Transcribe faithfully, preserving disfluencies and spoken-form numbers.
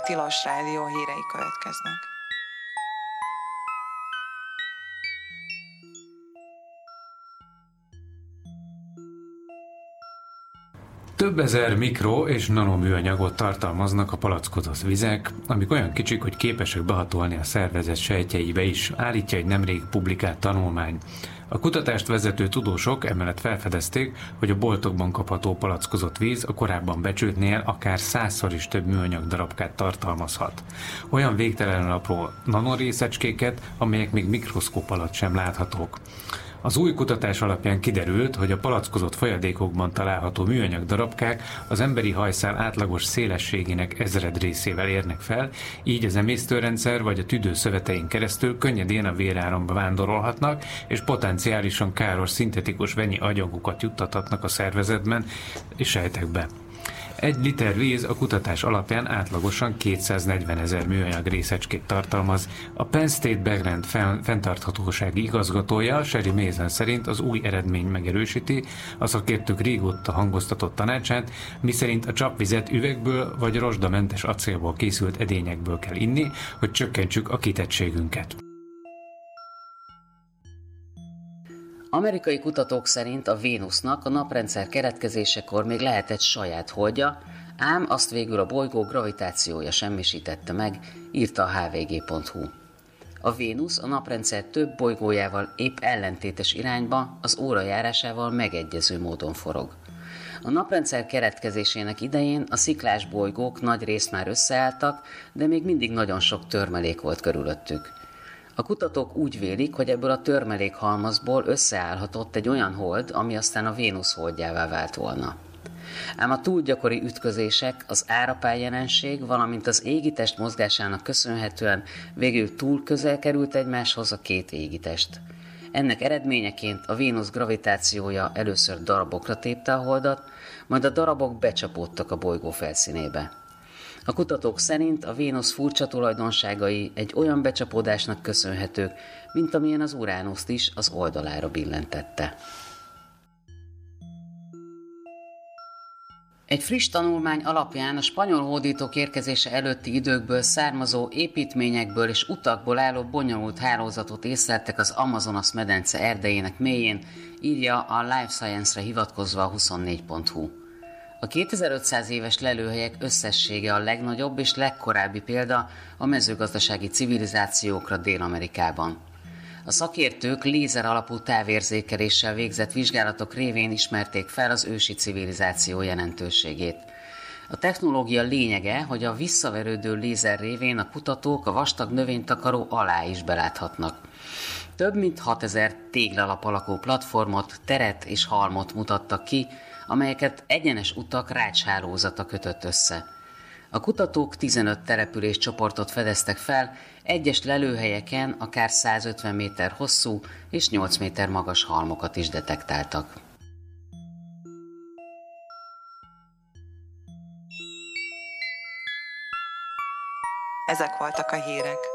Tilos Rádió hírei következnek. Több ezer mikro- és nanoműanyagot tartalmaznak a palackozott vizek, amik olyan kicsik, hogy képesek behatolni a szervezet sejtjeibe is, állítja egy nemrég publikált tanulmány. A kutatást vezető tudósok emellett felfedezték, hogy a boltokban kapható palackozott víz a korábban becsültnél akár százszor is több műanyag darabkát tartalmazhat. Olyan végtelenül apró nanorészecskéket, amelyek még mikroszkóp alatt sem láthatók. Az új kutatás alapján kiderült, hogy a palackozott folyadékokban található műanyag darabkák az emberi hajszál átlagos szélességének ezred részével érnek fel, így az emésztőrendszer vagy a tüdőszövetein keresztül könnyedén a véráramba vándorolhatnak, és potenciálisan káros szintetikus vegyi anyagokat juttathatnak a szervezetben és sejtekbe. Egy liter víz a kutatás alapján átlagosan kétszáznegyvenezer műanyag részecskét tartalmaz. A Penn State Background fenntarthatósági igazgatója, Sherry Mason szerint az új eredmény megerősíti a szakértők régóta hangoztatott tanácsát, miszerint a csapvizet üvegből vagy rozsdamentes acélból készült edényekből kell inni, hogy csökkentsük a kitettségünket. Amerikai kutatók szerint a Vénusznak a naprendszer keletkezésekor még lehetett saját holdja, ám azt végül a bolygó gravitációja semmisítette meg, írta a há vé gé pont hú. A Vénusz a naprendszer több bolygójával épp ellentétes irányba, az órajárásával megegyező módon forog. A naprendszer keletkezésének idején a sziklás bolygók nagy részt már összeálltak, de még mindig nagyon sok törmelék volt körülöttük. A kutatók úgy vélik, hogy ebből a törmelékhalmazból összeállhatott egy olyan hold, ami aztán a Vénusz holdjává vált volna. Ám a túl gyakori ütközések, az árapály jelenség, valamint az égitest mozgásának köszönhetően végül túl közel került egymáshoz a két égitest. Ennek eredményeként a Vénusz gravitációja először darabokra tépte a holdat, majd a darabok becsapódtak a bolygó felszínébe. A kutatók szerint a Vénusz furcsa tulajdonságai egy olyan becsapódásnak köszönhetők, mint amilyen az Uránuszt is az oldalára billentette. Egy friss tanulmány alapján a spanyol hódítók érkezése előtti időkből származó építményekből és utakból álló bonyolult hálózatot észleltek az Amazonas medence erdejének mélyén, írja a Life Science-re hivatkozva a huszonnégy pont hú. A kétezer-ötszáz éves lelőhelyek összessége a legnagyobb és legkorábbi példa a mezőgazdasági civilizációkra Dél-Amerikában. A szakértők lézer alapú távérzékeléssel végzett vizsgálatok révén ismerték fel az ősi civilizáció jelentőségét. A technológia lényege, hogy a visszaverődő lézer révén a kutatók a vastag növénytakaró alá is beláthatnak. Több mint hatezer téglalap alakú platformot, teret és halmot mutattak ki, amelyeket egyenes utak rácshálózata kötött össze. A kutatók tizenöt településcsoportot fedeztek fel, egyes lelőhelyeken akár százötven méter hosszú és nyolc méter magas halmokat is detektáltak. Ezek voltak a hírek.